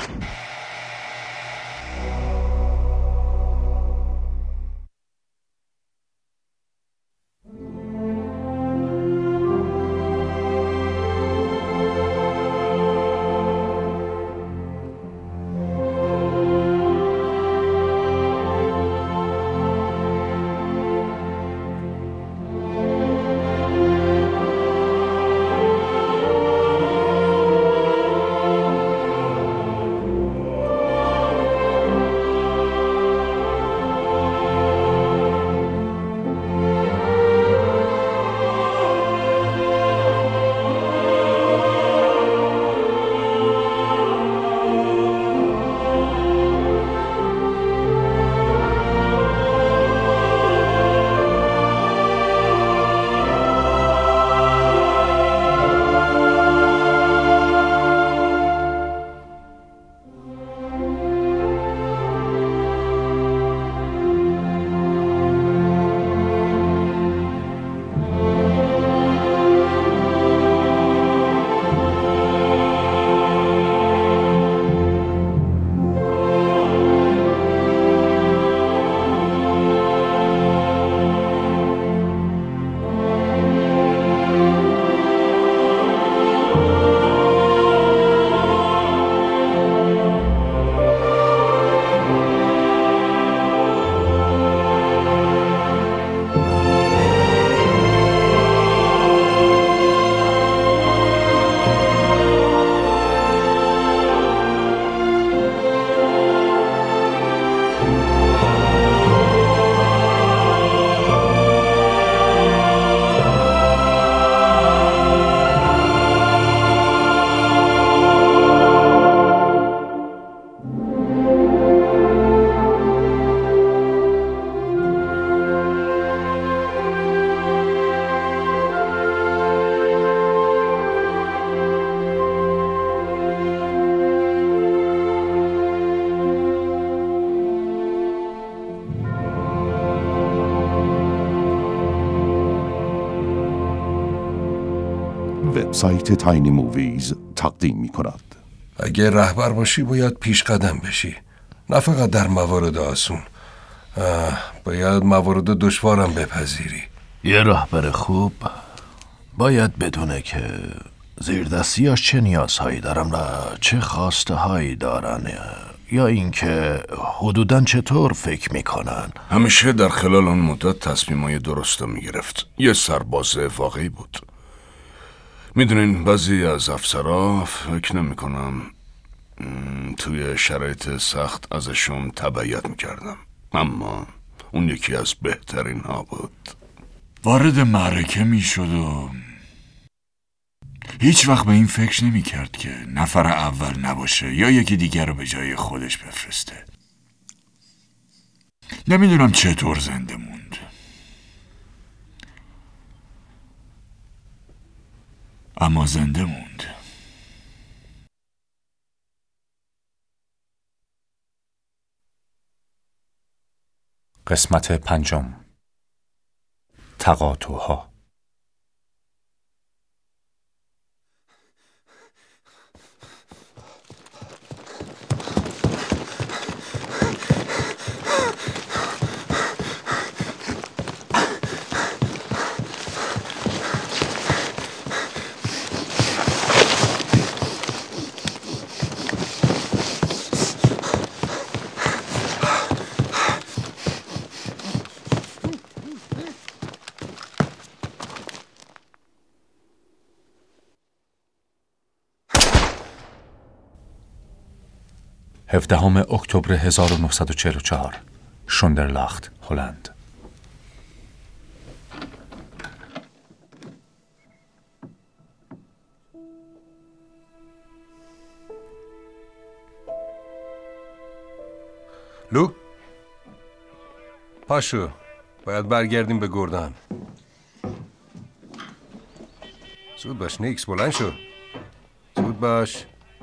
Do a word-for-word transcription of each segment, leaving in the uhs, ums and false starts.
وبسایت تاینی موویز تقدیم می کند. اگه رهبر باشی باید پیش قدم بشی، نه فقط در موارد آسون، باید موارد دشوارم بپذیری. یه رهبر خوب باید بدونه که زیردستیاش چه نیازهایی دارن و چه خواسته هایی دارن، یا اینکه حدوداً چطور فکر میکنن. همیشه در خلال آن مدت تصمیمای درست رو میگرفت. یه سرباز واقعی بود. میدونین بعضی از افسرها فکر نمیکنم توی شرایط سخت ازشون تبعیت میکردم، اما اون یکی از بهترین ها بود. وارد معرکه میشد و هیچ وقت به این فکر نمیکرد که نفر اول نباشه یا یکی دیگر رو به جای خودش بفرسته. نمیدونم چطور زنده موند، اما زنده موند. قسمت پنجم، تقاطع‌ها. هفدهم اکتبر هزار و نهصد و چهل و چهار، شوندرلاخت، هلند. لو پاشو، باید برگردیم به گردن. زود باش نیکس، بلند شو. زود باش.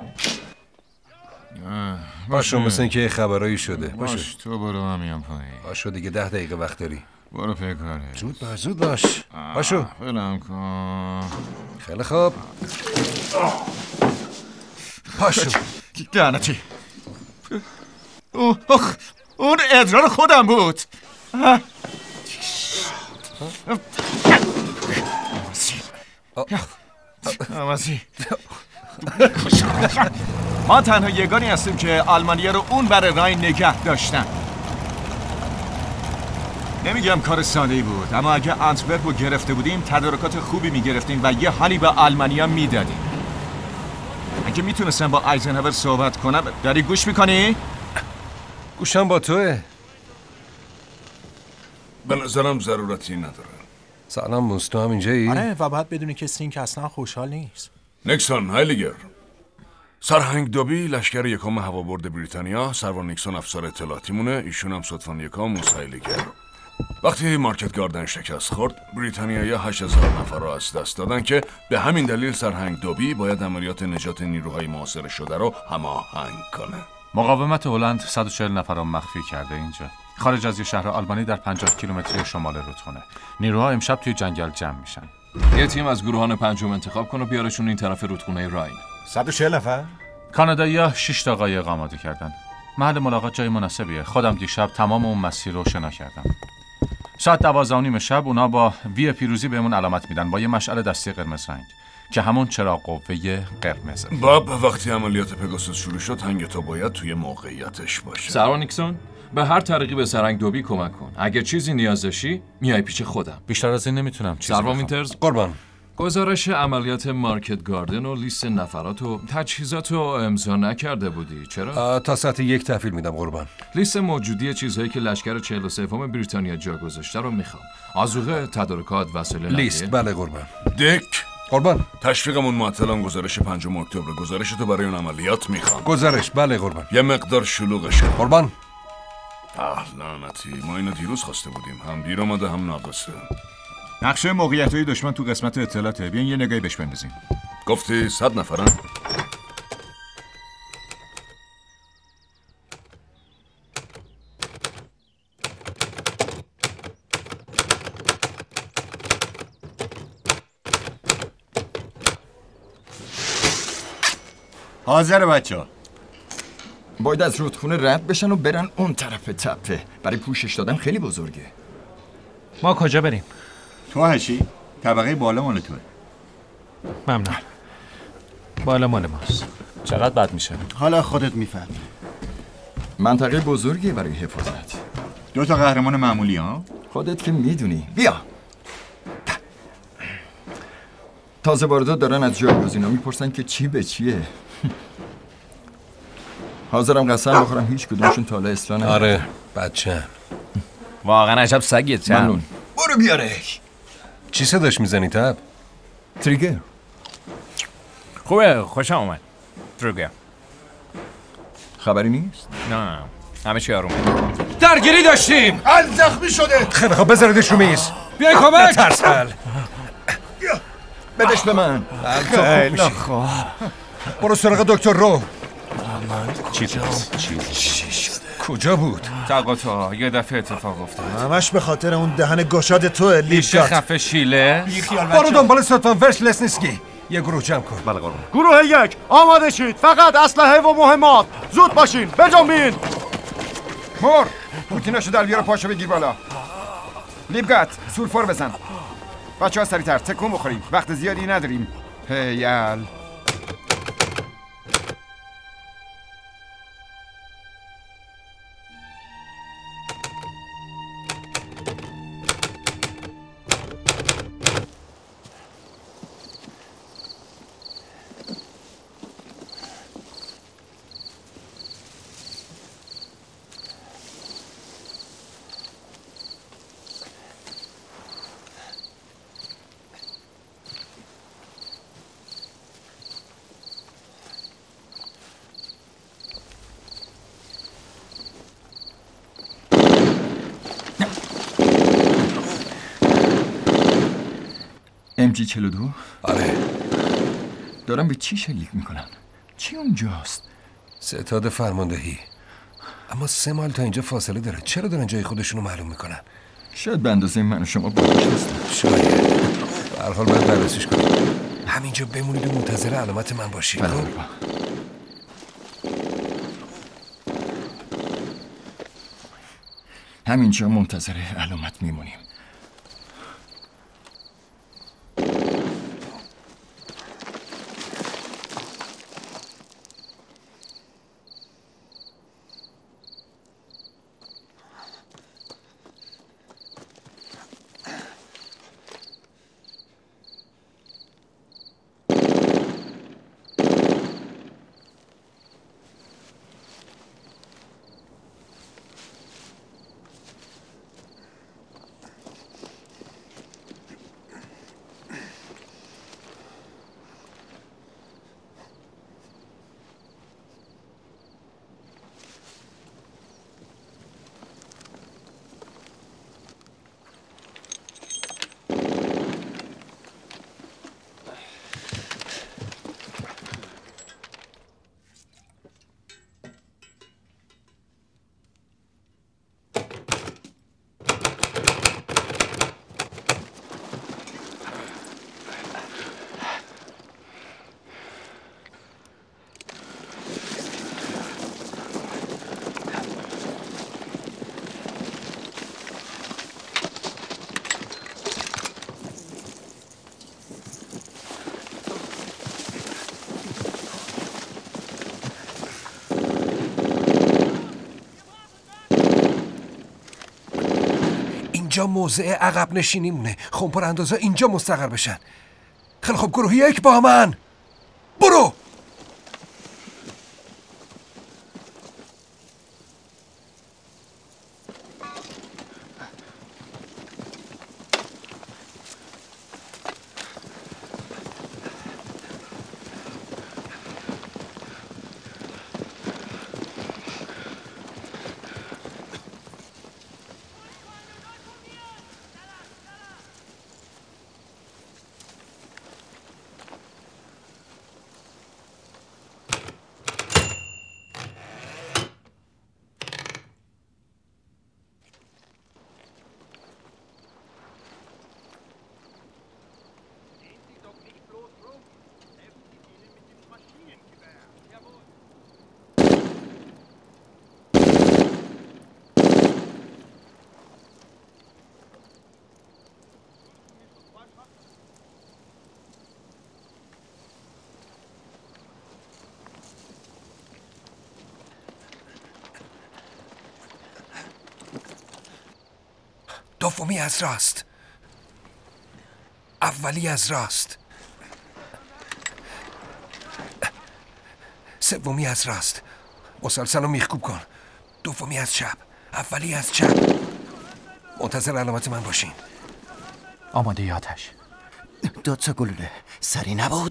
پاشو، مثل این که خبرایی شده. پاشو. باش تو برو، من میام پایین. پاشو دیگه، ده دقیقه وقت داری. برو پیکاره. زود باش زود باش. پاشو. فلم کن. خیلی خوب. پاشو. لعنتی. اون ادرار خودم بود. آمازی ما تنها یگانی هستیم که آلمانیا رو اون بر راین نگه داشتن. نمیگم کار ساده‌ای بود، اما اگه آنتورپ رو گرفته بودیم تدارکات خوبی میگرفتیم و یه حالی به آلمانیا میدادیم. اگه میتونستم با آیزنهاور صحبت کنم. داری گوش میکنی؟ گوشم با توه. به نظرم ضرورتی نداره. سلام موستو، هم اینجایی؟ آره، و باید بدونی که سینک اصلا خوشحال نیست. نیکسون هایلیگر، سرهنگ دوبی لشکر یکم هوابرد بریتانیا، سروان نیکسون افسر اطلاعاتی مونه، ایشون هم صدفان یکم موس هایلیگر. وقتی مارکت گاردن شکست خورد، بریتانیایی هشت هزار نفر را از دست دادن که به همین دلیل سرهنگ دوبی باید عملیات نجات نیروهای محاصره شده رو هماهنگ کنه. مقاومت هلند صد و چهل نفر را مخفی کرده اینجا، خارج از یه شهر آلمانی در پنجاه کیلومتری شمال رودخونه. نیروها امشب توی جنگل جمع میشن. یه تیم از گروهان پنجم انتخاب کن و بیارشون این طرف رودخونه راین. صد و چهل نفر؟ کانادایی‌ها شش تا قایق آماده کردن. محل ملاقات جای مناسبیه. خودم دیشب تمام اون مسیر رو شنا کردم. ساعت دوازده و نیم شب اونا با وی پیروزی بهمون علامت میدن با یه مشعل دستی قرمز رنگ که همون چراغ قوه قرمزه. باب، وقتی عملیات پگاسوس شروع شد هنگ تو باید توی موقعیتش باشه. سروان نیکسون، به هر طریقی به سرهنگ دوبی کمک کن. اگه چیزی نیاز داشتی میای پیش خودم. بیشتر از این نمیتونم چیزی سروان وینترز، قربان. گزارش عملیات مارکت گاردن و لیست نفرات و تجهیزات رو امضا نکرده بودی، چرا؟ تا ساعت یک تحویل میدم قربان. لیست موجودی چیزهایی که لشکر چهل و سوم بریتانیا جا گذاشته رو میخوام. آذوقه، تدارکات، وسایل نقلیه. لیست، بله قربان. دیک، قربان. تشویقمون معطلان گزارش پنجم اکتبر. گزارش تو برای اون عملیات میخوام. گزارش، بله قربان. یه مقدار شلوغش کن. قربان. آه لعنتی، ما اینو دیروز خواسته بودیم. هم دیر اومده هم ناقصه. نقشه موقعیت‌های دشمن تو قسمت اطلاعاته. بیاین یه نگاهی بهش بندازیم. گفتی صد نفرن؟ حاضر بچه‌ها. باید از رودخونه رد بشن و برن اون طرف تپه. برای پوشش دادن خیلی بزرگه. ما کجا بریم؟ تو هشی؟ طبقه بالا مال توه. ممنون. بالا مال ماست. چقدر بد میشه؟ حالا خودت میفهمی. منطقه بزرگیه برای حفاظت. دو تا قهرمان معمولی ها؟ خودت که میدونی. بیا. تازه واردات دارن از جایگزینا میپرسن که چی به چیه. حاضرم قسم بخورم هیچ کدومشون تا حالا اصلاح نکردن. آره بچه. واقعا عجب سگیت. ممنون. برو بیاره. چی صداش میزنی تب؟ تریگر. خوبه، خوشم اومد. تریگر. خبری نیست؟ نه نه همه چی آرومه. درگیری داشتیم. ال زخمی شده. خیلی خب بذاردش رو میز. بیای کمک. ترسل. بدش به من. خیلی خوب. برو سراغ دکتر رو. چی شد؟ چی شده؟ کجا بود؟ تقاطع یه دفعه اتفاق افتاد. همش به خاطر اون دهن گشاد توه. لیشه خفه شیله. برو دنبال سلطان ورش لسنیسکی. یه گروه جمع کن. بله قربان. گروه یک آماده شید. فقط اسلحه و مهمات. زود باشین. بجنبین. مور پوتیناشو در بیار، پاشو بگیر بالا. لیبگات سولفور بزن. بچه ها سریعتر تکون بخوریم، وقت زیادی نداریم. هیل ام جی چهل و دو. آره دارم به چی شلیک میکنن؟ چی اونجاست؟ ستاد فرماندهی. اما سه مایل تا اینجا فاصله داره. چرا دارن جای خودشونو معلوم میکنن؟ شاید به اندازه من و شما باهوش نیستن. شاید. به هر حال باید بررسیش کنیم. همینجا بمونید و منتظر علامت من باشید. بله. همینجا منتظر علامت میمونیم. اینجا موضع عقب نشینیمونه. خمپار اندازا اینجا مستقر بشن. خیلی خوب گروه یک با من برو. دومی از راست، اولی از راست، سومی از راست. مسلسل رو میخکوب کن. دومی از چپ، اولی از چپ. منتظر علامت من باشین. آماده ی آتش. دو تا گلوله سری نبود.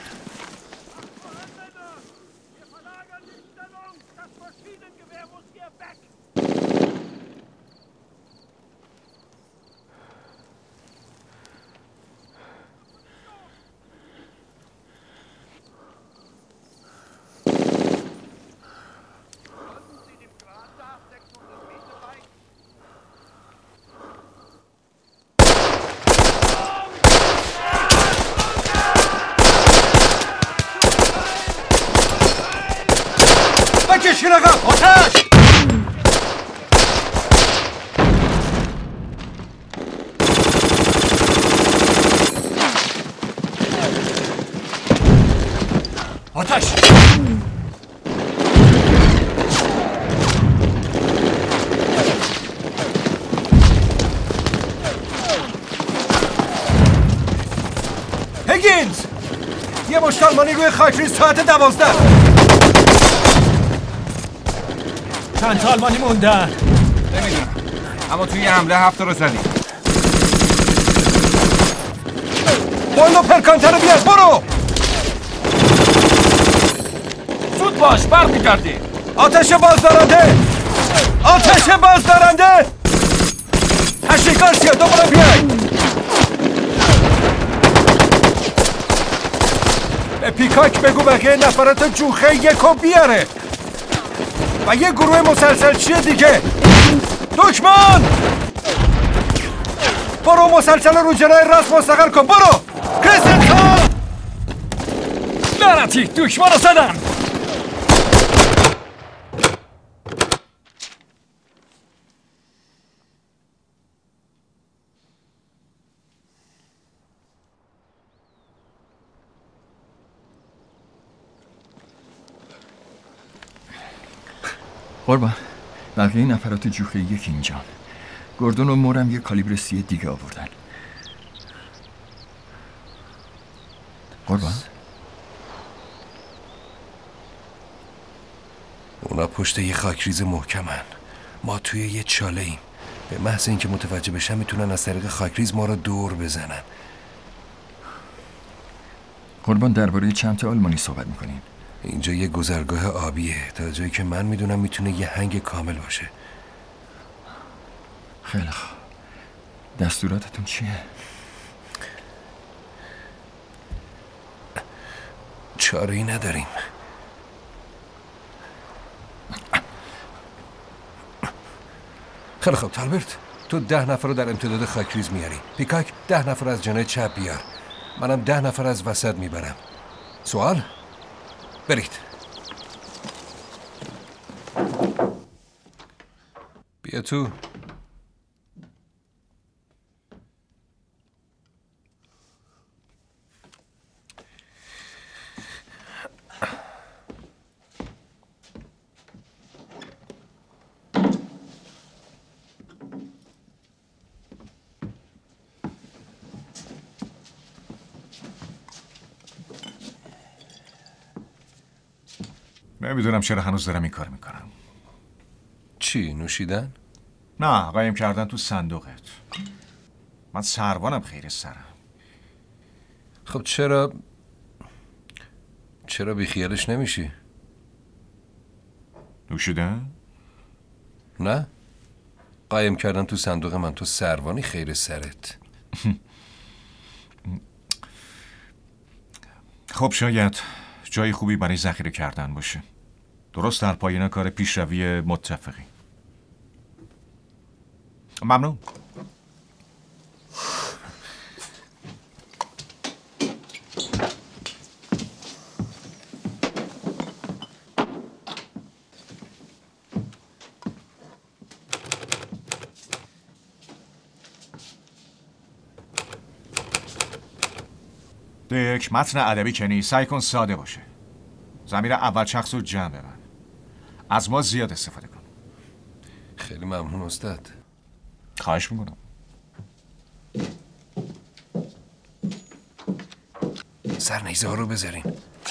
بکشین عقب. آتش! آتش! هگینز! یه مشت آلمانی روی خاک ریز ساعت دوازده. چند تا آلمانی موندن؟ نمیدونم، اما توی حمله هفته رو زدیم. بایلو پرکانتر رو بیار. برو! زود باش، بر میگردی. آتش بازدارنده! آتش بازدارنده! هشتی گارسیا دوباره بیای. به پیکاک بگو بقیه نفرات جوخه یکو بیاره و یه گروه مسلسل چیه دیگه. دکمان! برو مسلسل رو جلوی راست مستقر کن. برو! کریستنسون! لعنتی دکمان رو زدن. قربان بقیه نفرات جوخه یکی اینجا. گردون و مورم یه کالیبر سی دیگه آوردن. قربان اونا پشت یه خاکریز محکمن. ما توی یه چاله ایم. به محض اینکه متوجه بشن میتونن از طریق خاکریز ما رو دور بزنن. قربان درباره چند تا آلمانی صحبت میکنین؟ اینجا یه گذرگاه آبیه. تا جایی که من میدونم میتونه یه هنگ کامل باشه. خیلی خوب. دستوراتتون چیه؟ چاره‌ای نداریم. خیلی خوب تالبرت، تو ده نفر رو در امتداد خاکریز میاری. پیکاک ده نفر از جناح چپ بیار. منم ده نفر از وسط میبرم. سوال؟ برید. بیا تو. نمیدونم چرا هنوز دارم این کار میکنم. چی؟ نوشیدن؟ نه، قایم کردن تو صندوقت. من سروانم خیر سرم. خب چرا چرا بیخیالش نمیشی؟ نوشیدن؟ نه، قایم کردن تو صندوق من. تو سروانی خیر سرت. خب شاید جای خوبی برای ذخیره کردن باشه. درست در پایان کار پیشروی متفقی. ممنون. یک متن ادبی که نیست، سعی کن ساده باشه. ضمیر اول شخص رو جمع ببن. از ما زیاد استفاده کن. خیلی ممنون استاد. خواهش میکنم. سرنیزه ها رو بذارین.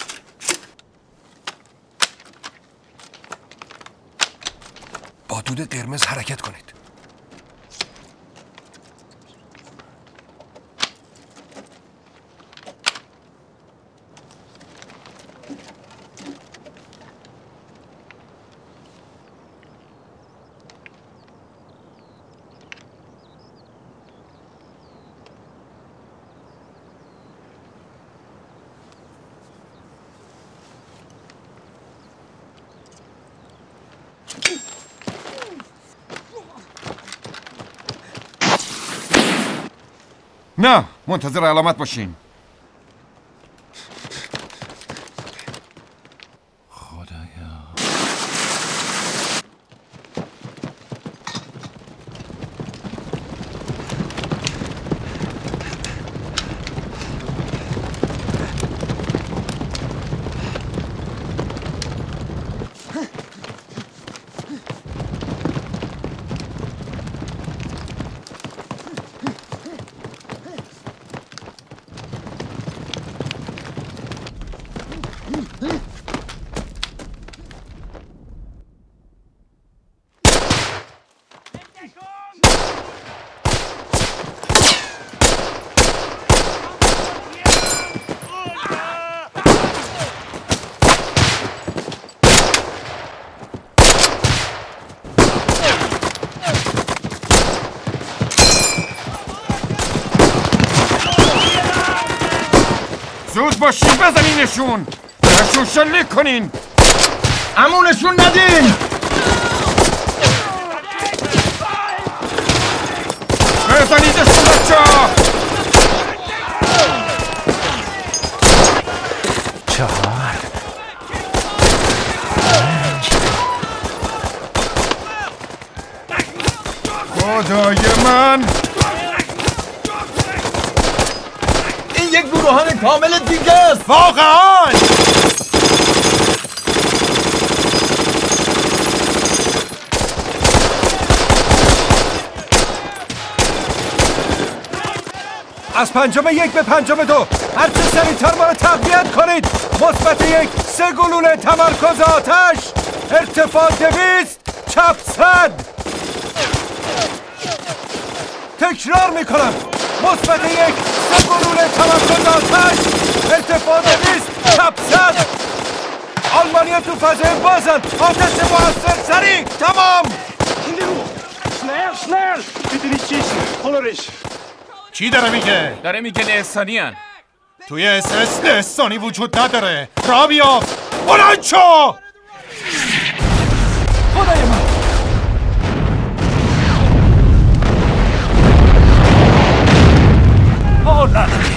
با دود قرمز حرکت کنید. نه، منتظر علامت باشین. زود باشین بزنینشون. بهشون شلیک کنین. امونشون ندین. بزنیدشون بچه ها. چهار خدای من، این یک گروهان کامل دیگه است. واقعا از پنجم یک به پنجم دو هرچه سریعتر ما رو تقویت کنید. مثبت یک، سه گلوله تمرکز آتش، ارتفاع دویست، چپ صد. تکرار میکنم، مثبت یک، سه گلوله تمرکز آتش، ارتفاع دویست، چپ صد. آلمانیا تو فضای بازن، آتش موثر، سریع، تمام. Schnell, schnell! Bitte nicht schießen, Hollerich! چی داره میگه؟ داره میگه لهستانی هن. توی اس اس لهستانی وجود نداره. را بیافت! بلند شو! خدای من! آه لعنتی!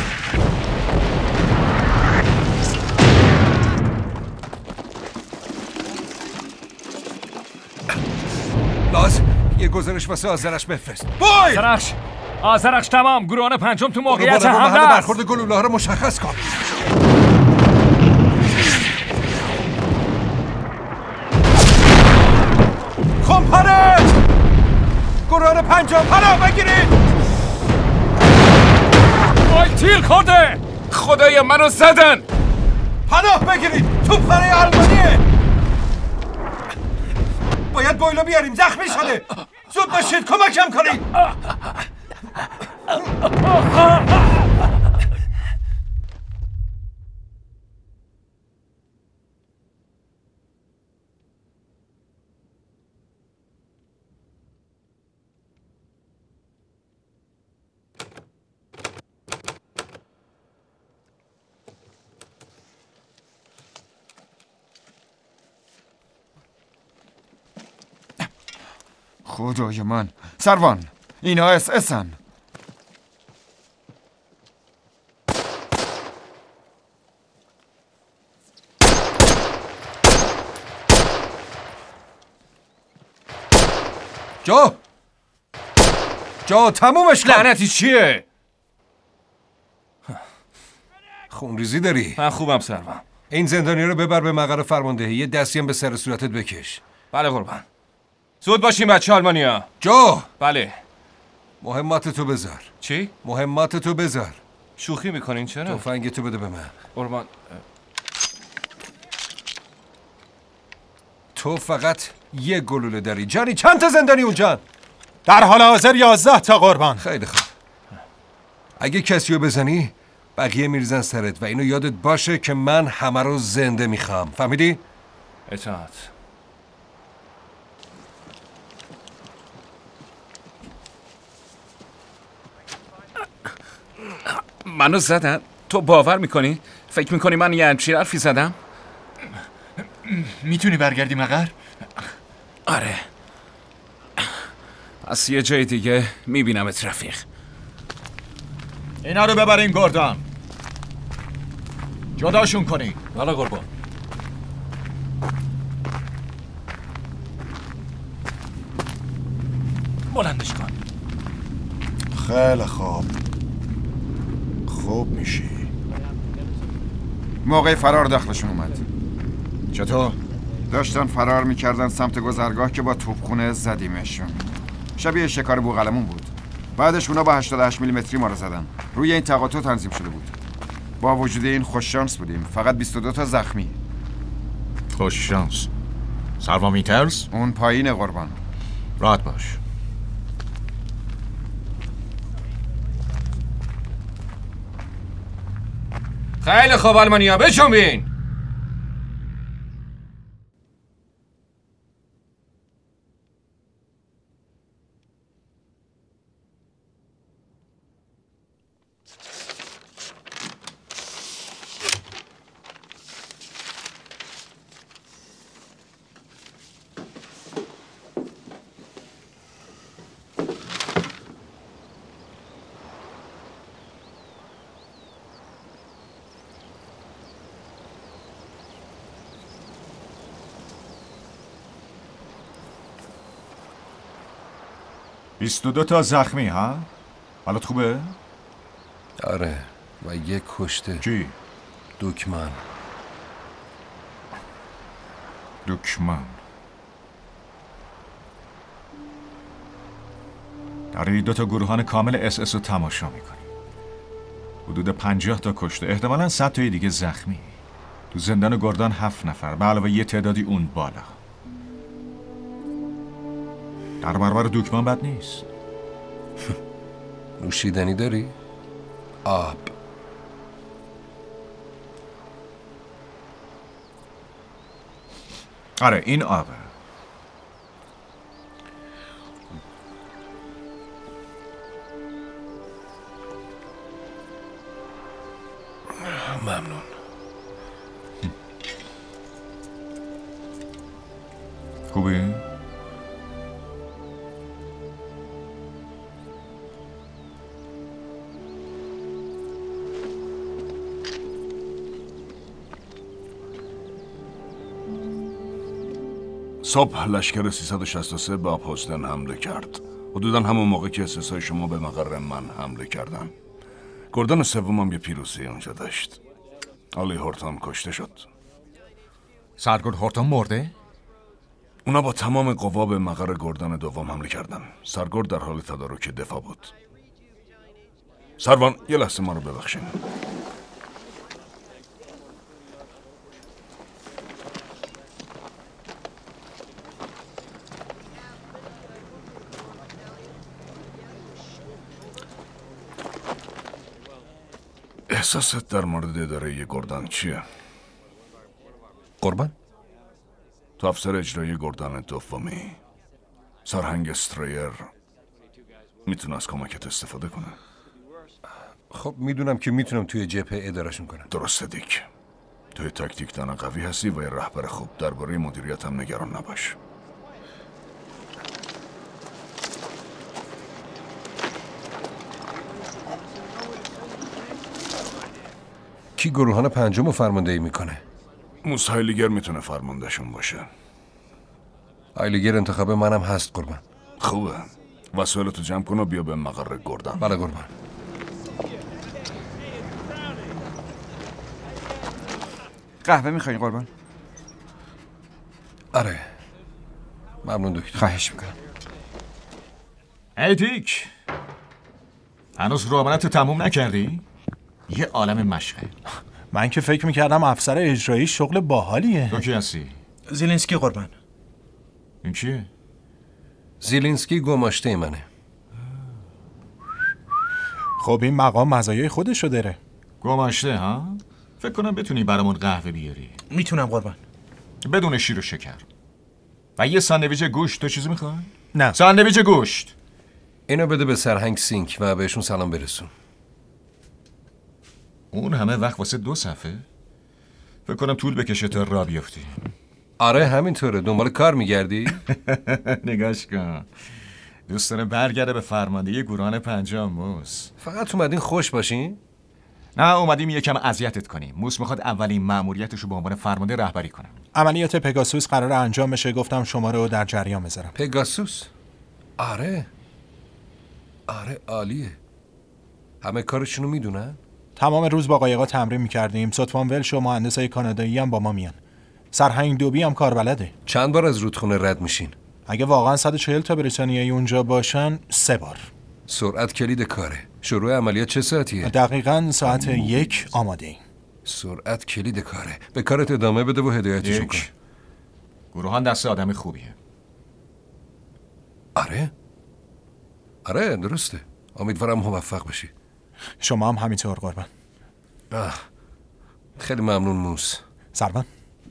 لاز یه گزارش واسه آذرخش بفرست. بای! آذرخش! آذرخش تمام. گروهان پنجم تو موقعیت حمله است. محل برخورد گلوله ها رو مشخص کن. کمپانت! گروهان پنجم پناه بگیرید! وای تیر خورده! خدایا منو زدن! پناه بگیرید! توپ برای آلمانیه! باید بویلو بیاریم، زخمی شده. زود باشید، کمکم کنید. خدای من سروان، اینا اس اسن. جو جو تمومش کن. لعنتی چیه؟ خونریزی داری؟ من خوبم سروان. این زندانی رو ببر به مقر فرماندهی، یه دستی هم به سر صورتت بکش. بله قربان. زود باشیم بچه آلمانیا. جو بله. مهمات تو بذار. چی؟ مهمات تو بذار. شوخی میکنین چرا؟ تفنگ تو بده به من. قربان. تو فقط یه گلوله داری. جانی چند تا زندانی اونجان؟ در حال حاضر یازده تا قربان. خیلی خوب. اگه کسی رو بزنی بقیه میریزن سرت و اینو یادت باشه که من همه رو زنده میخوام. فهمیدی؟ اطاعت. منو زدن؟ تو باور میکنی؟ فکر میکنی من یه همچین حرفی زدم؟ میتونی برگردی مقر؟ آره. از یه جای دیگه میبینمت رفیق. اینا رو ببرین گردان. جداشون کنین. والا قربان. بلندش کن. خیلی خوب. خوب میشی. موقع فرار داخلشون اومد. چطور؟ داشتن فرار میکردن سمت گذرگاه که با توپخونه زدیمشون. شبیه شکار بوقلمون بود. بعدش اونا با هشتاد و هشت میلیمتری ما رو زدن. روی این تقاطع تنظیم شده بود. با وجود این خوش شانس بودیم. فقط بیست و دو تا زخمی. خوش شانس. سروان میترز؟ اون پایین قربان. راحت باش. خیلی خوب آلمانیا بجنبین. بیست و دو تا زخمی ها؟ حالت خوبه؟ آره و یک کشته. چی؟ دکمن. دکمن داری دو تا گروهان کامل اس اس رو تماشا میکنی. حدود پنجاه تا کشته، احتمالاً صد تای دیگه زخمی. تو زندان گردان هفت نفر به علاوه یه تعدادی اون بالا. در برابر دوکمان بد نیست. نوشیدنی داری؟ آب. آره این آبه. ممنون. خوبی؟ صبح لشکر سیصد و شصت و سه به آبهوستن حمله کرد. حدوداً همون موقع که اساسای شما به مقر من حمله کردن. گردان سومم یه پیروزی اونجا داشت. آلی هورتون کشته شد. سرگرد هورتون مرده؟ اونا با تمام قوا به مقر گردان دوم حمله کردن. سرگرد در حال تدارک دفاع بود. سروان یه لحظه ما رو ببخشین. احساست در مورد اداره گردان چیه؟ قربان؟ تو افسر اجرایی گردان دومی سرهنگ استریر میتونه از کمکت استفاده کنه؟ خب میدونم که میتونم توی جبهه ادارهشون کنم. درسته دیک. توی تاکتیک دان قوی هستی و یه رهبر خوب. درباره مدیریت هم نگران نباش. کی گروهان پنجم رو فرماندهی میکنه؟ موس هایلیگر میتونه فرماندهشون باشه. هایلیگر انتخاب منم هست قربان. خوبه. وسایلتو جمع کن و بیا به مقر گردان. بله قربان. قهوه میخواین قربان؟ آره ممنون دکتر. خواهش میکنم. ای دیک، هنوز روابط تموم نکردی؟ یه عالم مشقه. من که فکر میکردم افسر اجرایی شغل باحالیه. تو کی هستی؟ زیلینسکی قربان. این کیه؟ زیلینسکی گماشته منه. خب این مقام مزایای خودشو داره. گماشته ها؟ فکر کنم بتونی برامون قهوه بیاری. میتونم قربان. بدون شیر و شکر. و یه ساندویچ گوشت. تو چیزی میخوای؟ نه. ساندویچ گوشت. اینو بده به سرهنگ سینک و بهشون سلام برسون. اون همه وقت واسه دو صفحه؟ فکر کنم طول بکشه تا راه بیفتی. آره همینطوره. دنبال کار میگردی؟ نگاش کن. دوست داره برگرده به فرماندهی گروهان پنجم موس. فقط اومدین خوش باشین؟ نه اومدیم یکم اذیتت کنیم. موس میخواد اولین مأموریتشو به عنوان فرمانده رهبری کنه. عملیات پگاسوس قرار انجام بشه. گفتم شما رو در جریان بذارم. پگاسوس؟ آره آره عالیه. همه کارشونو میدونن؟ تمام روز با قایقا تمرین میکردیم. سطفان ولش و مهندسای کانادایی هم با ما میان. سرهنگ دوبی هم کار بلده. چند بار از رودخونه رد میشین؟ اگه واقعا صد و چهل تا بریتانیایی اونجا باشن سه بار. سرعت کلید کاره. شروع عملیات چه ساعتیه؟ دقیقاً ساعت یک آماده ایم. سرعت کلید کاره. به کارت ادامه بده و هدایتشون کن. گروهان دست آدم خوبیه. آره؟ آره درسته. امیدوارم موفق بشی. شما هم همینطور قربان. آه. خیلی ممنون موس. سروان.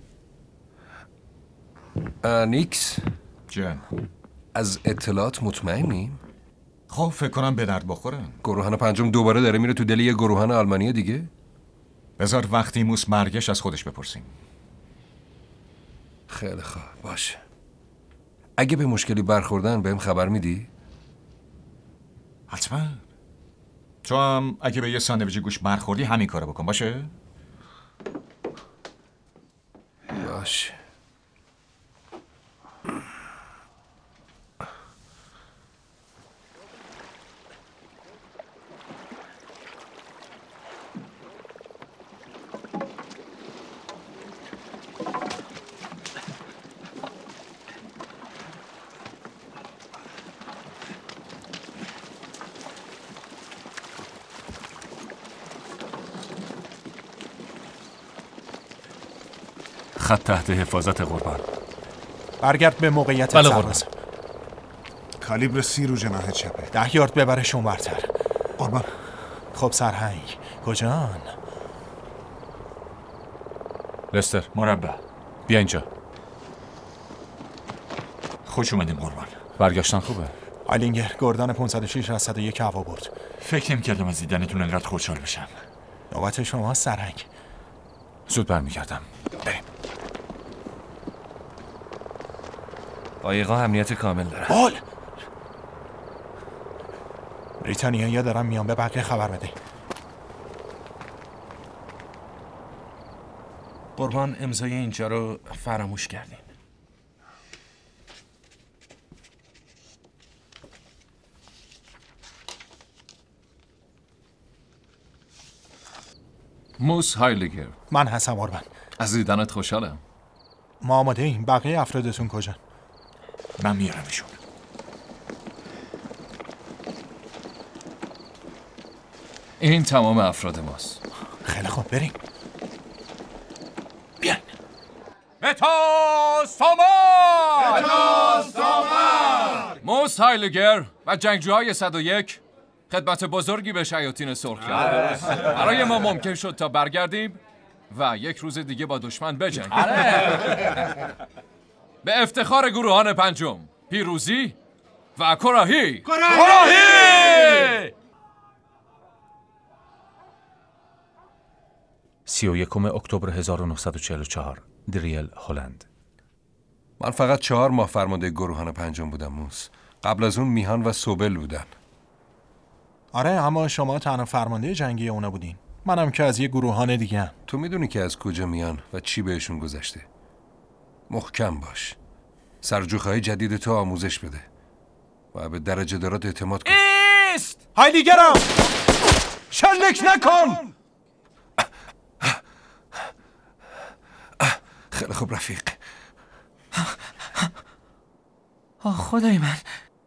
نیکس جان، از اطلاعات مطمئنیم؟ خب فکر کنم به درد بخوره. گروهان پنجم دوباره داره میره تو دل یه گروهان آلمانی دیگه؟ بذار وقتی موس مرگش از خودش بپرسیم. خیلی خوب باشه. اگه به مشکلی برخوردن بهم خبر میدی؟ حتما. تو هم اگه به یه ساندویچ گوشت برخوردی همین کارو بکن. باشه؟ باشه. خط تحت حفاظت قربان. برگرد به موقعیت بله سرباز. کالیبر سی رو جناح چپه. ده یارد ببرش اونورتر. قربان. خب سرهنگ کجان؟ لستر مربع بیا اینجا. خوش اومدیم قربان. برگشتن خوبه. آیلینگر گردان پانصد و شش از صد و یک هوا برد. فکر نمی‌کردم از دیدنتون انقدر خوشحال بشم. نوبت شما سرهنگ. زود برمیگردم. بریم. قایقا امنیت کامل دارن. بال بریتانیایی‌ها دارن میان، به بقیه خبر بده. قربان امضای اینجا رو فراموش کردین. موس هایلیگر. من هستم قربان. از دیدنت خوشحالم. ما آماده ایم. بقیه افرادتون کجا؟ من میارمشون. این تمام افراد ماست. خیلی خوب بریم. بیاین. بتا سامر! بتا سامر! موس هایلیگر و جنگجوهای صد و یک خدمت بزرگی به شیاطین سرخ کرد. برای ما ممکن شد تا برگردیم و یک روز دیگه با دشمن بجنگیم. به افتخار گروهان پنجم، پیروزی و کراهی. کراهی! سی و یکم اکتبر هزار و نهصد و چهل و چهار، دریل هلند. من فقط چهار ماه فرمانده گروهان پنجم بودم موس. قبل از اون میهان و سوبل بودن. آره اما شما تنها فرمانده جنگی اونا بودین. منم که از یه گروهان دیگه هم. تو میدونی که از کجا میان و چی بهشون گذشته. محکم باش. سرجوخهای جدید تو آموزش بده و به درجه دارات اعتماد کن. ایست! هایلیگرم! شلک نکن! خیلی خوب رفیق. آه خدای من.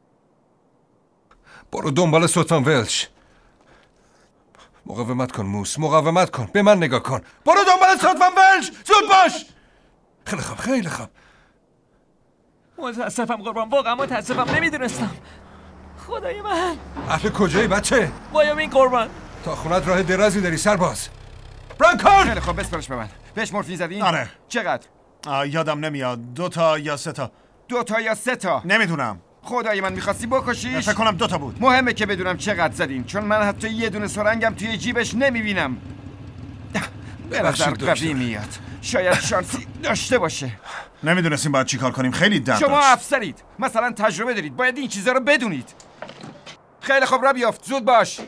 برو دنبال سلطان ولش. مقاومت کن موس، مقاومت کن. به من نگاه کن. برو دنبال سلطان ولش. زود باش. خیلی خوب، خیلی خوب. متاسفم قربان، واقعا متاسفم، نمیدونستم. خدای من. اهل کجایی بچه؟ وایومینگ قربان. تا خونت راه درازی داری سرباز. برانکار! خیلی خوب بسپرش به من. بهش مورفین زدین؟ آره. چقدر؟ یادم نمیاد. دو تا یا سه تا. دو تا یا سه تا؟ نمیدونم. خدای من میخواستی بکشیش؟ فکر کنم دو تا بود. مهمه که بدونم چقدر زدین، چون من حتی یه دونه سرنگم توی جیبش نمیبینم. به نظر قوی میاد. شاید شانسی داشته باشه. نمیدونستیم باید چی کار کنیم. خیلی درد شما داشت. افسرید، مثلا تجربه دارید، باید این چیزا رو بدونید. خیلی خوب را بیافت، زود باش.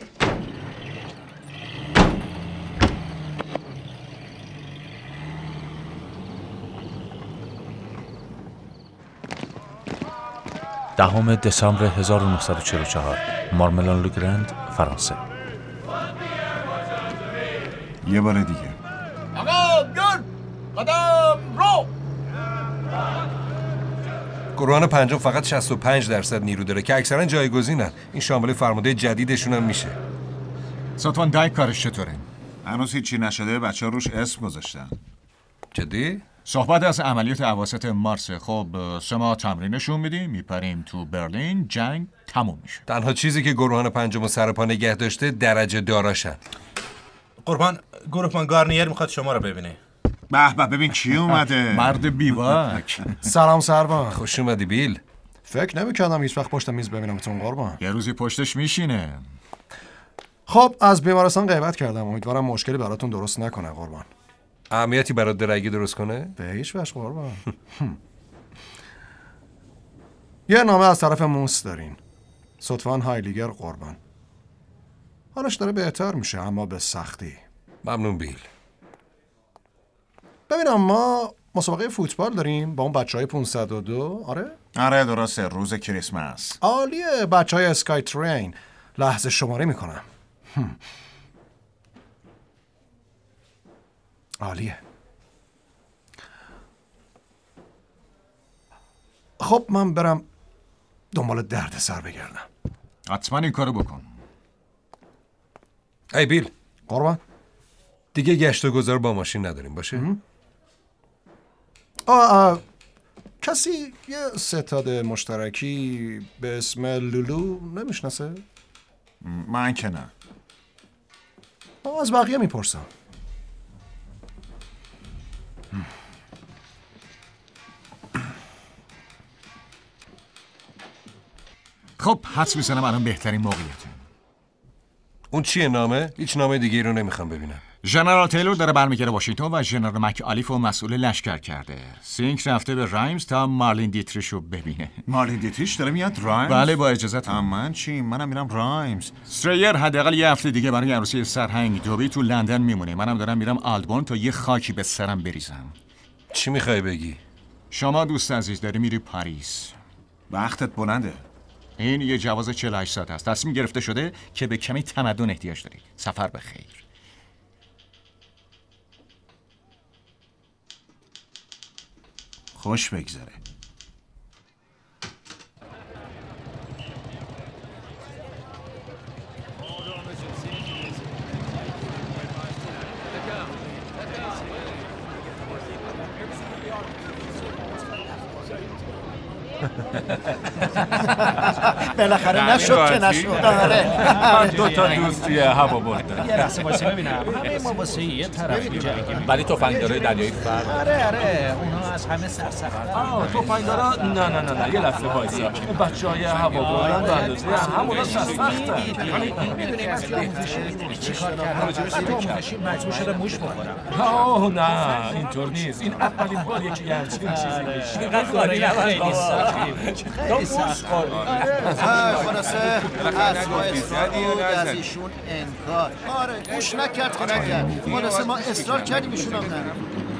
دهم دسامبر هزار و نهصد و چهل و چهار، مارملان لوگرند، فرانسه. یه بار دیگه. آقا بیان! قدم رو! گروهان پنجم فقط شصت و پنج درصد نیرو داره که اکثرا جایگزینن. این شامل فرمانده جدیدشون هم میشه. ساتوان دایک کارش چطوره؟ هنوز هیچی نشده، بچه ها روش اسم گذاشتن. جدی؟ صحبت از عملیات اواسط مارس. خب سه ماه تمرینشون میدیم، میپریم تو برلین، جنگ تموم میشه. تنها چیزی که گروهان پنجم و سرپا نگه داشته درجه داراشن. قربان، گروهمان گارنیر میخواد شما رو ببینه. به به ببین کی اومده. مرد بیواک. سلام سربان. خوش اومدی بیل. فکر نمی‌کردم هیچ وقت پشت میز ببینمتون قربان. یه روزی پشتش میشینه. خب از بیمارستان غیبت کردم، امیدوارم مشکلی براتون درست نکنه قربان. اهمیتی برات داره اگه درست کنه؟ به هیچ وجه قربان. یه نامه از طرف موس دارین. سطفان هایلیگر قربان. حالش داره بهتر میشه اما به سختی. ممنون بیل. ببینم ما مسابقه فوتبال داریم با اون بچهای پانصد و دو. آره؟ آره درسته، روز کریسمس. عالیه، بچهای اسکای ترین. لحظه شماره میکنم. عالیه. خب من برم دنبال درد سر بگردم. حتما این کارو بکن. ای بیل. قربان. دیگه گشت و گذار با ماشین نداریم باشه؟ آه کسی یه ستاد مشترکی به اسم لولو نمیشناسه؟ من که نه. از بقیه میپرسم. خب حدس میزنم الان بهترین موقعیته. اون چیه نامه؟ هیچ نامه دیگه رو نمیخوام ببینم. ژنرال تیلور داره برمیگرده واشنگتن و ژنرال مک آلیف رو مسئول لشکر کرده. سینک رفته به رایمز تا مارلین دیتریش رو ببینه. مارلین دیتریش داره میاد رایمز؟ بله با اجازهتون. من چی؟ منم میرم رایمز. استریر حداقل یه هفته دیگه برای عروسی سرهنگ دوبی تو لندن میمونه. منم دارم میرم آلدبورن تا یه خاکی به سرم بریزم. چی میخوای بگی؟ شما دوست عزیز داری میری پاریس. وقتت بلنده. این یه جواز چهل و هشت ساعت است. تصمیم گرفته شده که به کمی تمدن احتیاج داری. سفر به خیر. خوش بگذره. بالاخره نشد که نشد. من دو تا دوست توی هوا بردم. یه لحظه واسه ببینم. همه ما واسه یه طرف می‌جنگیم. ولی تفنگدارای دریایی فرق. آره آره اونها از همه سرسخت‌ترن. آه تفنگدارا نه نه نه نه یه لحظه وایسا. بچه‌های هوا بردن به اندازه همونا سخت‌ترن. می‌دونی من توی آموزشی چیکار کردم؟ تو آموزشی مجبور شدم موش بخورم. آه نه اینطور نیست. این اولین باریه که یه همچین چیزی میشه. اینقدر کاری خیلی سختی. خیلی سخت. خلاصه از ما اصرار بود از ایشون انکار. آره گوش نکرد که نکرد. خلاصه ما اصرار کردیم ایشون هم نه.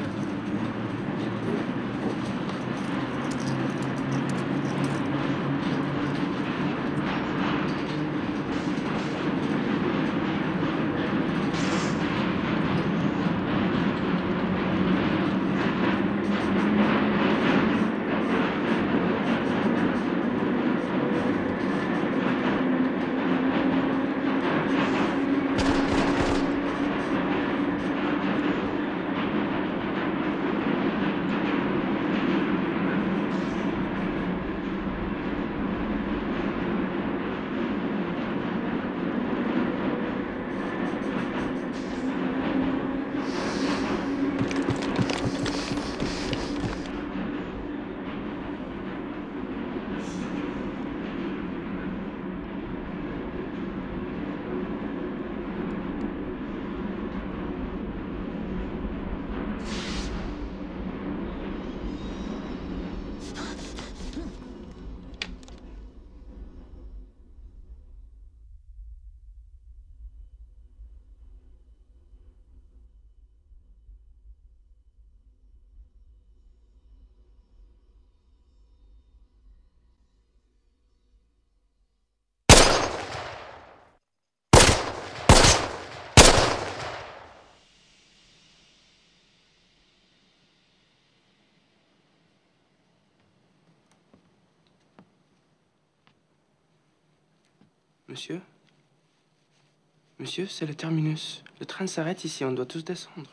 Monsieur? Monsieur, c'est le terminus. Le train s'arrête ici, on doit tous descendre.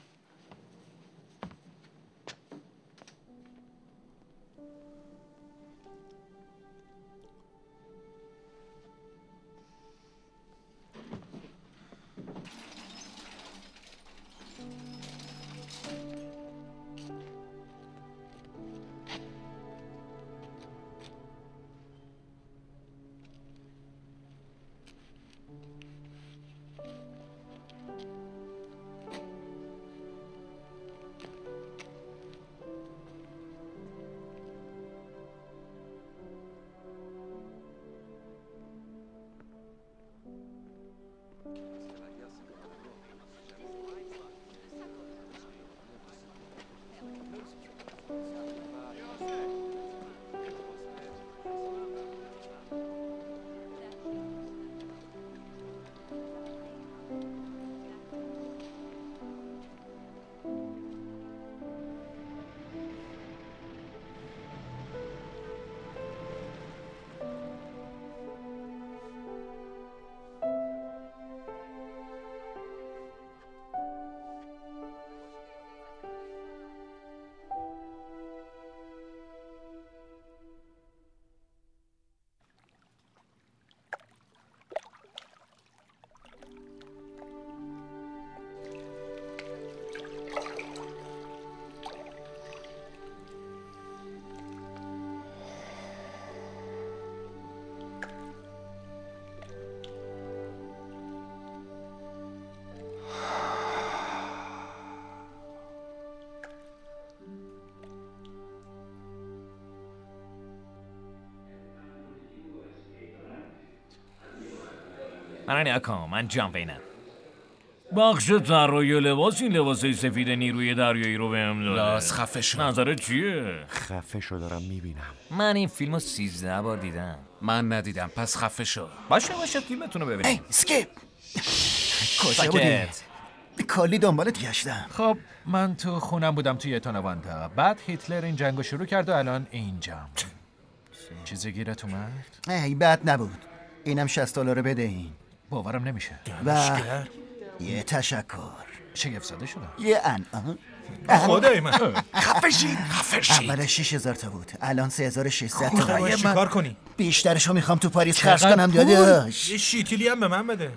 من نکام من جان بینم بخش طراحی لباس این لباسای سفید نیروی دریایی رو بهم داده. لاس خفه شو. نظرت چیه؟ خفه شو دارم میبینم. من این فیلمو سیزده بار دیدم. من ندیدم پس خفه شو. باشه باشه فیلمتون رو ببینیم. ای اسکیپ کجا بودی؟ کلی دنبالت گشتم. خب من تو خونم بودم توی تانوانتا. بعد هیتلر این جنگو شروع کرد و الان اینجام. چیزی گیرت اومد؟ ای بد نبود. اینم شصت دلار بده این. باورم نمیشه. و یه تشکر. شگفت زده شدم. یه انعام. خدای من. خفه شید. خفه شید. اول شش هزار تا بود. الان سه هزار و ششصد تا. خدای من. چیکار کنی؟ بیشترشو میخوام تو پاریس خرج کنم داداش. یه شیتیلی هم به من بده.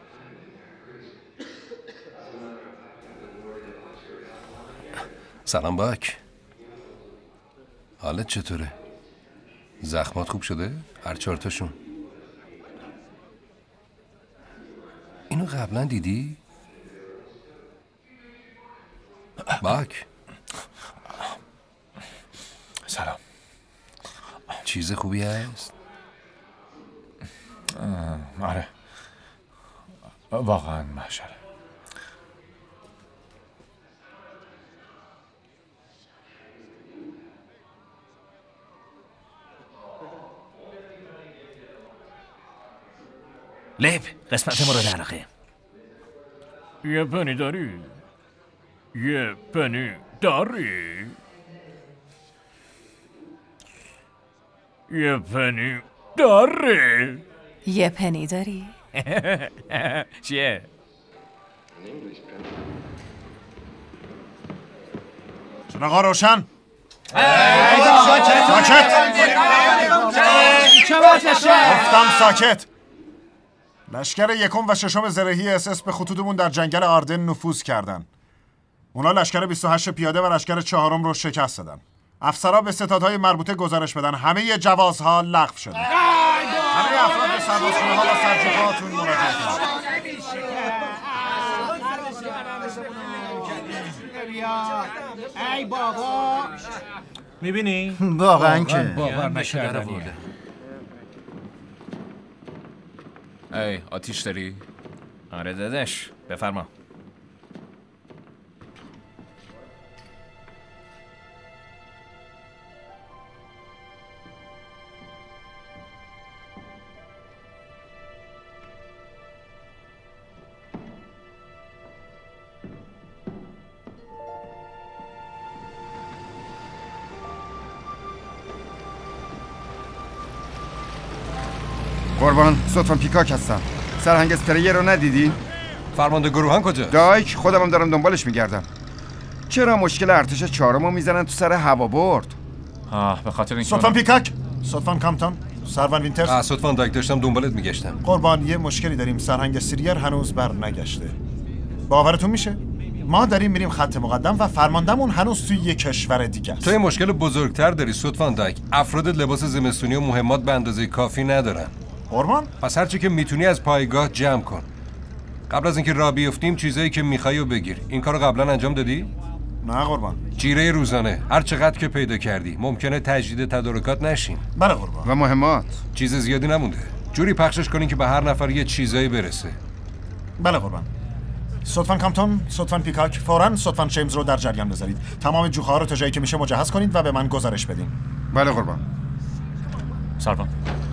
سلام باک. حالت چطوره؟ زخمات خوب شده؟ هر چهار تاشون. اینو قبلا دیدی؟ باک. سلام. چیز خوبی هست؟ آره واقعا محشره. لب قسمت مورد علاقه. یه پنی داری؟ یه پنی داری؟ یه پنی داری؟ یه پنی داری؟ چیه؟ چراغا روشن. ساکت. گفتم ساکت. لشکر یکم و ششم زرهی اس اس به خطوطمون در جنگل آردن نفوذ کردن. اونا لشکر بیست و هشت پیاده و لشکر چهارم رو شکست دادن. افسرها به ستادهای مربوطه گزارش بدن همه جوازها لغو شده. همه افراد به سربازخونه ها و سرجوهاتون مراجعه کنند. ای بابا میبینی؟ واقعا که باور نکردنیه. ای آتیش داری؟ آره داداش بفرما. قربان صدفان پیکاک هستم. سرهنگ اسپریر رو ندیدی؟ فرمانده گروهان کجا؟ دایک خودم دارم دنبالش میگردم. چرا مشکل ارتش چهارمو میزنن تو سر هوا برد؟ آه به خاطر اینکه صدفان پیکاک، صدفان کامتون، سروان وینترز. آه صدفان دایک داشتم دنبالت میگشتم. قربان یه مشکلی داریم. سرهنگ سیریر هنوز بر نگشته. باورتون میشه؟ ما داریم میریم خط مقدم و فرماندهمون هنوز توی یه کشور دیگه است. تو یه مشکل بزرگتر داری صدفان دایک. افرادت لباس زمستونی و مهمات به اندازه کافی ندارن. قربان پس هرچی که میتونی از پایگاه جمع کن. قبل از اینکه راه بیفتیم چیزایی که میخوای و بگیر. این کارو قبلا انجام دادی؟ نه قربان. جیره روزانه هر چقدر که پیدا کردی. ممکنه تجدید تدارکات نشین. بله قربان. و مهمات چیز زیادی نمونده. جوری پخشش کنین که به هر نفر یه چیزایی برسه. بله قربان. صدفان کامتون، صدفان پیکاک، فوراً صدفان شیمز رو در جریان بذارید. تمام جوخه ها رو تا جایی که میشه مجهز کنید و به من گزارش بدین. بله قربان. سروان.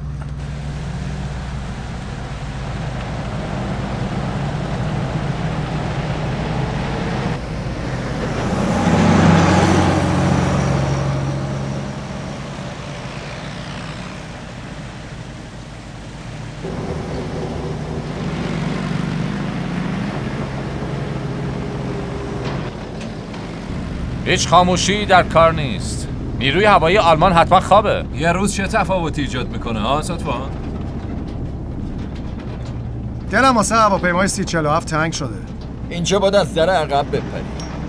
هیچ خاموشی در کار نیست. نیروی هوایی آلمان حتما خوابه. یه روز چه تفاوتی ایجاد میکنه ها صدفان؟ دلم واسه هواپیمای سی چهل و هفت تنگ شده. اینجا باید از در عقب بپری.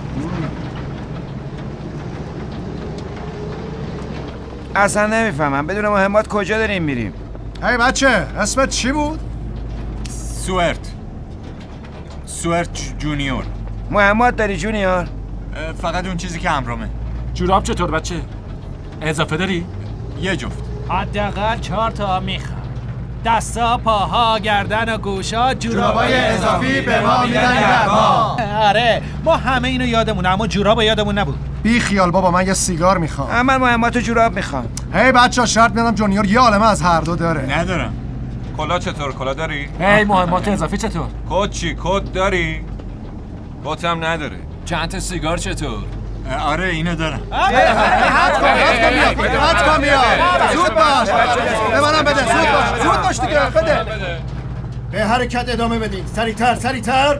اصلا نمیفهمم بدون مهمات کجا داریم میریم؟ هی بچه اسمت چی بود؟ سوئرت سوئرت جونیور. مهمات داری جونیور؟ فقط اون چیزی که همراهمه. جوراب چطور بچه؟ اضافه داری؟ یه جفت. حداقل چهار تا میخوام. دستا، پاها، گردن و گوشا، جورابای اضافی به ما میدن گرما. آره ما همه اینو یادمونه، اما جوراب یادمون نبود. بی خیال بابا، من یه سیگار میخوام. من مهمات جوراب میخوام. هی بچا شرط میدم جونیور یه عالمه از هر دو داره. ندارم. کلا چطور؟ کلا داری؟ هی مهمات اضافی چطور؟ کد چی؟ کد داری؟ کد هم نداره. چند تا سیگار چطور؟ آره اینو دارم. حد کن حد کن بیا حد کن بیا زود باش به منم بده زود باش زود باش دیگه بده. به حرکت ادامه بدین، سریعتر سریعتر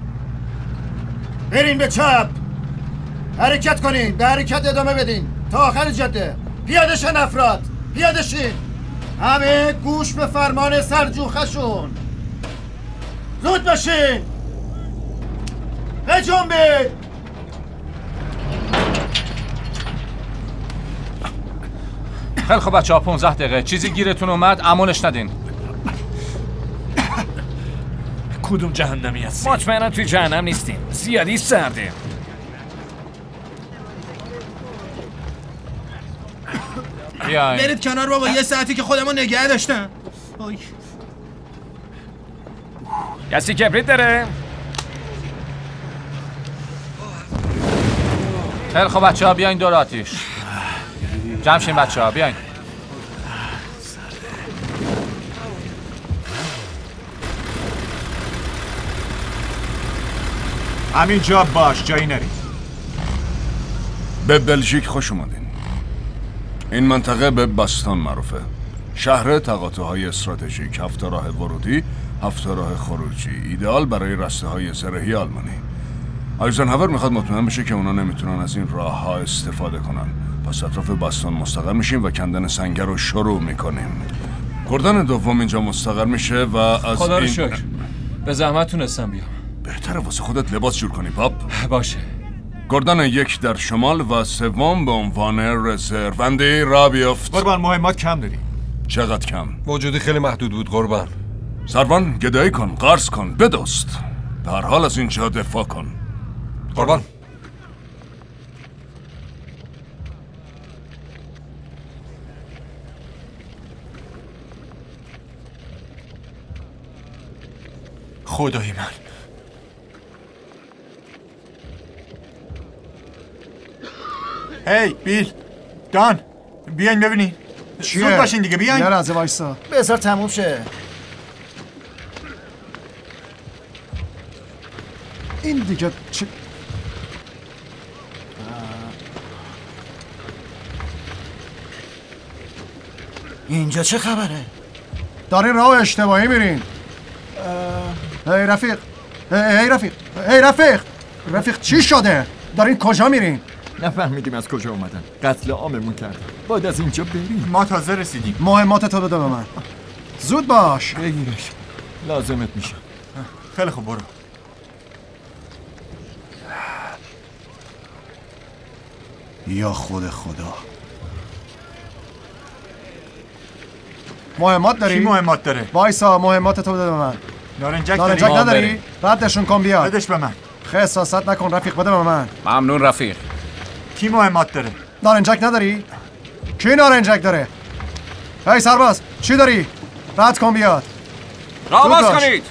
برین به چپ، حرکت کنین، به حرکت ادامه بدین تا آخر جاده. پیاده شن افراد، پیاده شین، همه گوش به فرمان سرجوخشون. زود باشین، بجنبید. خیلی خب بچه ها، پونزده دقیقه چیزی گیرتون اومد امونش ندین. کدوم جهنمی هستی؟ مطمئنم توی جهنم نیستیم، زیادی سردیم. بیاین برید کنار بابا، یه ساعتی که خودمو نگه داشتم. کسی کبریت داره؟ خیلی خب بچه ها بیاین دور آتیش. جمع شین بچه ها، بیاین. همینجا باش، جایی نری. به بلژیک خوش اومدین. این منطقه به باستون معروفه. شهر تقاطع‌های استراتژیک، هفت راه ورودی، هفت راه خروجی، ایدئال برای رسته‌های زرهی آلمانی. آیزنهاور میخواد مطمئن بشه که اونا نمیتونن از این راه‌ها استفاده کنن. پس اطراف باستون مستقر میشیم و کندن سنگر رو شروع میکنیم. گردن دوم اینجا مستقر میشه و از خدا رو این... شکر به زحمت تونستم بیام. بهتره واسه خودت لباس جور کنی پاپ. باشه. گردن یک در شمال و سوم به عنوان رزروندی را بیفت. قربان مهمات کم داری. چقدر کم؟ موجودی خیلی محدود بود قربان. سروان گدایی کن، قرض کن، بدست. به هر حال از اینجا دفاع کن. قربان. خدای من. هی بیل، دان، بیاین ببینین. چیه؟ زود باشین دیگه، بیاین. یه لحظه وایسا. بذار تموم شه. این دیگه چه؟ اینجا چه خبره؟ دارین راه اشتباهی میرین. هی رفیق، هی رفیق، هی رفیق، رفیق چی شده؟ دارین کجا میرین؟ نفهمیدیم از کجا اومدن. قتل عاممون کردن. باید از اینجا بریم. ما تازه رسیدیم. مهماتتو بده به من. زود باش. بگیرش. لازمت میشه. خیلی خوب برو. یا خود خدا. مهمات داری؟ کی مهمات داره؟ وایسا مهماتتو بده به من. نارنجک داری؟ نارنجک نداری؟ ردشون کن بیا. بدش به من. خساست نکن رفیق، بده به من. ممنون رفیق. کی مهمات داره؟ نارنجک نداری؟ کی نارنجک داره؟ هی سرباز چی داری؟ رد کن بیاد. راه باز کنید.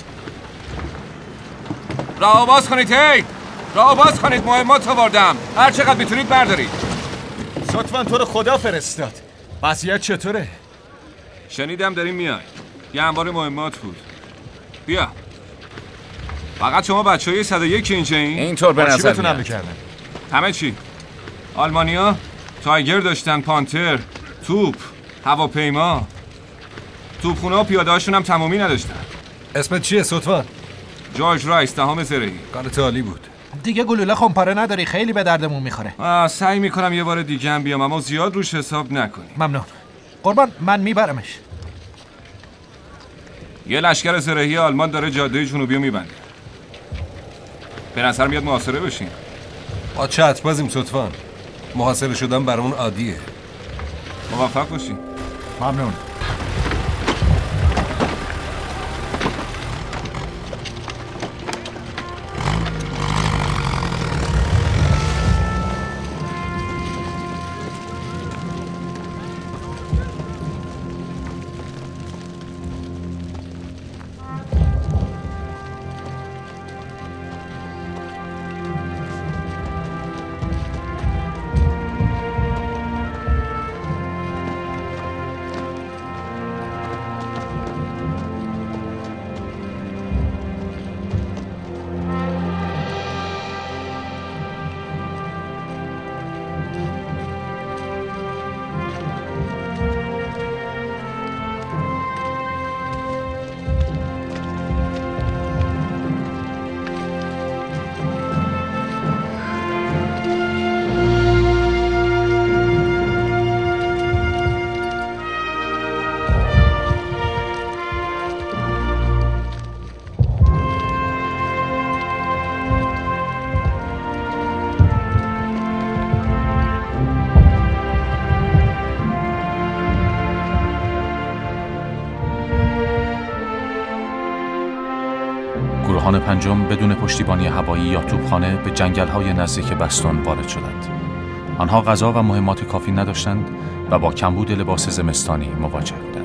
راه باز کنید. هی راه باز کنید، مهمات آوردم. هر چقدر میتونید بردارید. سطفاً تو رو خدا فرستاد. وضعیت چطوره؟ شنیدم داریم میای. یه انبار مهمات بود. بیا. فقط شما بچه‌های صد و یک اینجا این؟ اینطور به نظر بتونم بکردن. همه چی. آلمانیا تایگر داشتن، پانتر، توپ، هواپیما. توپخونه و پیاده هاشون هم تمامی نداشتن. اسمت چیه سطفان؟ جورج رایس، دهم زرهی. کارت عالی بود. دیگه گلوله خمپاره نداری، خیلی به دردمون میخوره. آه سعی میکنم یه بار دیگه هم بیام، اما زیاد روش حساب نکنی. ممنون. قربان من میبرمش. یه لشکر زرهی آلمان داره جاده جنوبی رو میبنده. به نظر میاد محاصره بشین. ما چت بازیم سطفان. محاصره شدن برامون عادیه. موفق باشین. ممنون. گروهان پنجم بدون پشتیبانی هوایی یا توپخانه به جنگل‌های نزدیک بستون وارد شدند. آنها غذا و مهمات کافی نداشتند و با کمبود لباس زمستانی مواجه بودند.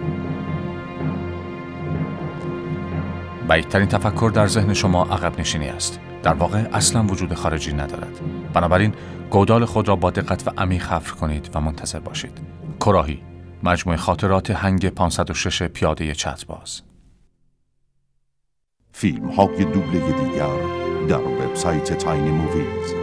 بعیدترین تفکر در ذهن شما عقب نشینی است. در واقع اصلا وجود خارجی ندارد. بنابراین گودال خود را با دقت و عمیق حفر کنید و منتظر باشید. کراهی، مجموعه خاطرات هنگ پانصد و شش پیاده چترباز. فیلم های دوبله دیگر در وبسایت تاینی موویز.